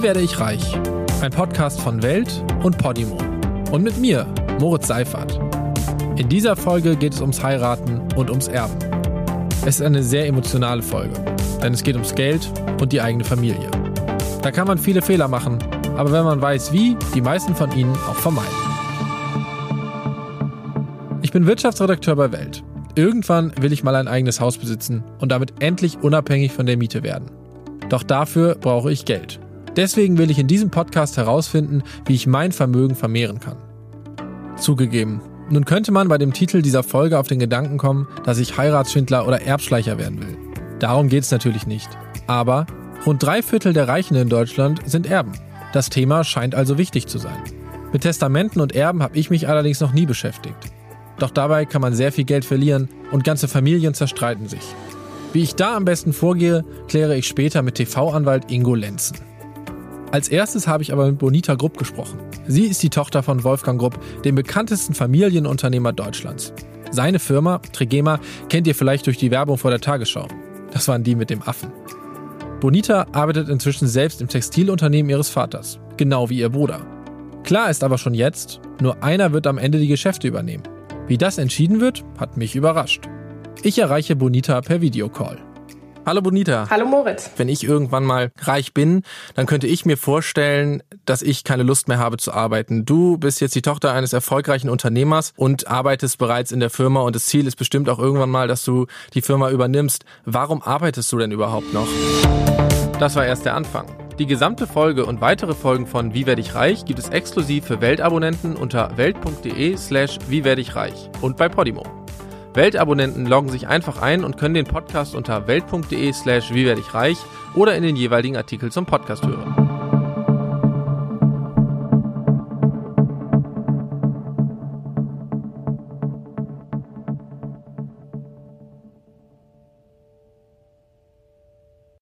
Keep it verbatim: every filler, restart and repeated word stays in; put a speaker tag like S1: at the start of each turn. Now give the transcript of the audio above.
S1: Wie werde ich reich? Ein Podcast von Welt und Podimo. Und mit mir, Moritz Seifert. In dieser Folge geht es ums Heiraten und ums Erben. Es ist eine sehr emotionale Folge, denn es geht ums Geld und die eigene Familie. Da kann man viele Fehler machen, aber wenn man weiß wie, die meisten von ihnen auch vermeiden. Ich bin Wirtschaftsredakteur bei Welt. Irgendwann will ich mal ein eigenes Haus besitzen und damit endlich unabhängig von der Miete werden. Doch dafür brauche ich Geld. Deswegen will ich in diesem Podcast herausfinden, wie ich mein Vermögen vermehren kann. Zugegeben, nun könnte man bei dem Titel dieser Folge auf den Gedanken kommen, dass ich Heiratsschwindler oder Erbschleicher werden will. Darum geht es natürlich nicht. Aber rund drei Viertel der Reichen in Deutschland sind Erben. Das Thema scheint also wichtig zu sein. Mit Testamenten und Erben habe ich mich allerdings noch nie beschäftigt. Doch dabei kann man sehr viel Geld verlieren und ganze Familien zerstreiten sich. Wie ich da am besten vorgehe, kläre ich später mit T V-Anwalt Ingo Lenzen. Als erstes habe ich aber mit Bonita Grupp gesprochen. Sie ist die Tochter von Wolfgang Grupp, dem bekanntesten Familienunternehmer Deutschlands. Seine Firma, Trigema, kennt ihr vielleicht durch die Werbung vor der Tagesschau. Das waren die mit dem Affen. Bonita arbeitet inzwischen selbst im Textilunternehmen ihres Vaters, genau wie ihr Bruder. Klar ist aber schon jetzt, nur einer wird am Ende die Geschäfte übernehmen. Wie das entschieden wird, hat mich überrascht. Ich erreiche Bonita per Videocall. Hallo Bonita.
S2: Hallo Moritz.
S1: Wenn ich irgendwann mal reich bin, dann könnte ich mir vorstellen, dass ich keine Lust mehr habe zu arbeiten. Du bist jetzt die Tochter eines erfolgreichen Unternehmers und arbeitest bereits in der Firma und das Ziel ist bestimmt auch irgendwann mal, dass du die Firma übernimmst. Warum arbeitest du denn überhaupt noch? Das war erst der Anfang. Die gesamte Folge und weitere Folgen von Wie werde ich reich gibt es exklusiv für Weltabonnenten unter welt.de slash wie werde ich reich und bei Podimo. Weltabonnenten loggen sich einfach ein und können den Podcast unter welt.de slash wie werde ich reich oder in den jeweiligen Artikel zum Podcast hören.